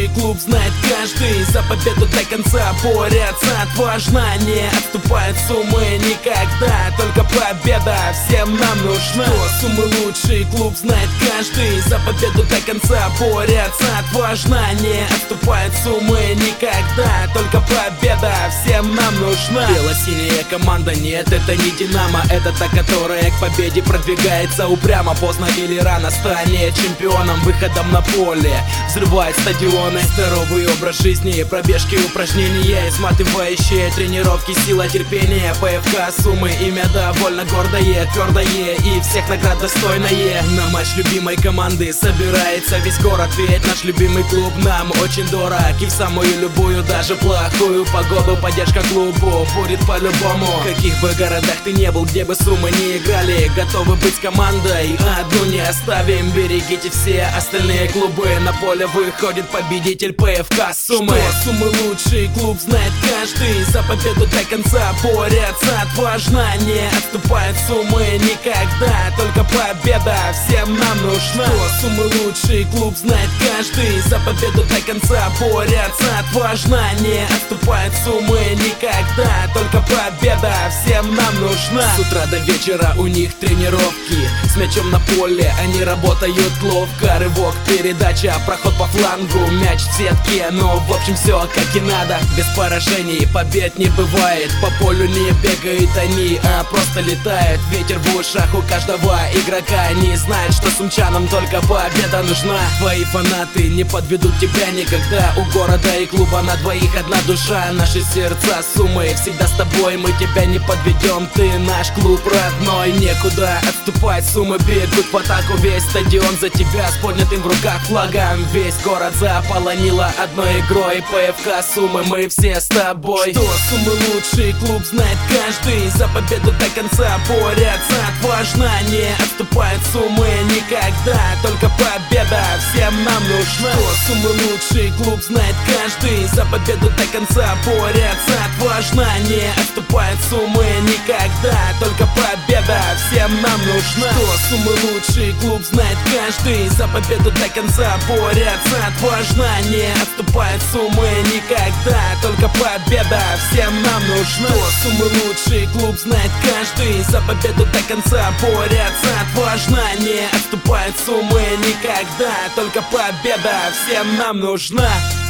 лучший клуб знает каждый. За победу до конца борются отважно, не отступают с умы никогда. Только победа всем нам нужна. Что суммы лучший клуб знает каждый. За победу до конца борются отважно, не отступают с умы никогда. Только победа всем нам нужна. Бело-синяя команда, нет, это не Динамо. Это та, которая к победе продвигается упрямо. Поздно или рано станет чемпионом. Выходом на поле взрывает стадионы. Здоровый образ жизни, пробежки, упражнения, изматывающие тренировки, сила терпения. ПФК Сумы, имя довольно гордое, твердое и всех наград достойное. На матч любимой команды собирается весь город, ведь наш любимый клуб нам очень дорог. И в самую любую, даже плохую погоду поддержка клубу будет по-любому. В каких бы городах ты не был, где бы Сумы не играли, готовы быть командой, одну не оставим. Берегите все остальные клубы, на поле выходит победитель ПФК Сумы. Что Сумы лучший клуб знает каждый. За победу до конца борются отважно, не отступают с умы никогда. Только победа всем нам нужна. Что Сумы лучший клуб знает каждый. За победу до конца борются отважно, не отступают с умы никогда. Только победа всем нам нужна. С утра до вечера у них тренировки, с мячом на поле они работают ловко. Рывок, передача, проход по флангу, мяч в сетке. Но в общем все как и надо. Без поражений побед не бывает. По полю не бегают они, а просто летают. Ветер в ушах у каждого игрока. Они знают, что сумчанам только победа нужна. Твои фанаты не подведут тебя никогда. У города и клуба на двоих одна душа. Наши сердца Сумы всегда с тобой. Мы тебя не подведем, ты наш клуб родной. Некуда отступать, Сумы бегут в атаку. Весь стадион за тебя с поднятым в руках флагом. Весь город заполонило одной игрой. ПФК Сумы, мы все с тобой. Что Сумы лучший клуб знает каждый. За победу до конца борются отважно, не отступают с умы никогда. Только победа всем нам нужна. Что Сумы лучший клуб знает каждый. За победу до конца борются отважно, не отступают с умы никогда. Только победа всем нам нужна. Что Сумы лучший клуб знает каждый. За победу до конца борются отважно, не отступают с умы никогда. Только победа всем нам нужна. Что Сумы лучший клуб знает каждый. За победу до конца борются отважно, не отступают с умы никогда. Только победа всем нам нужна.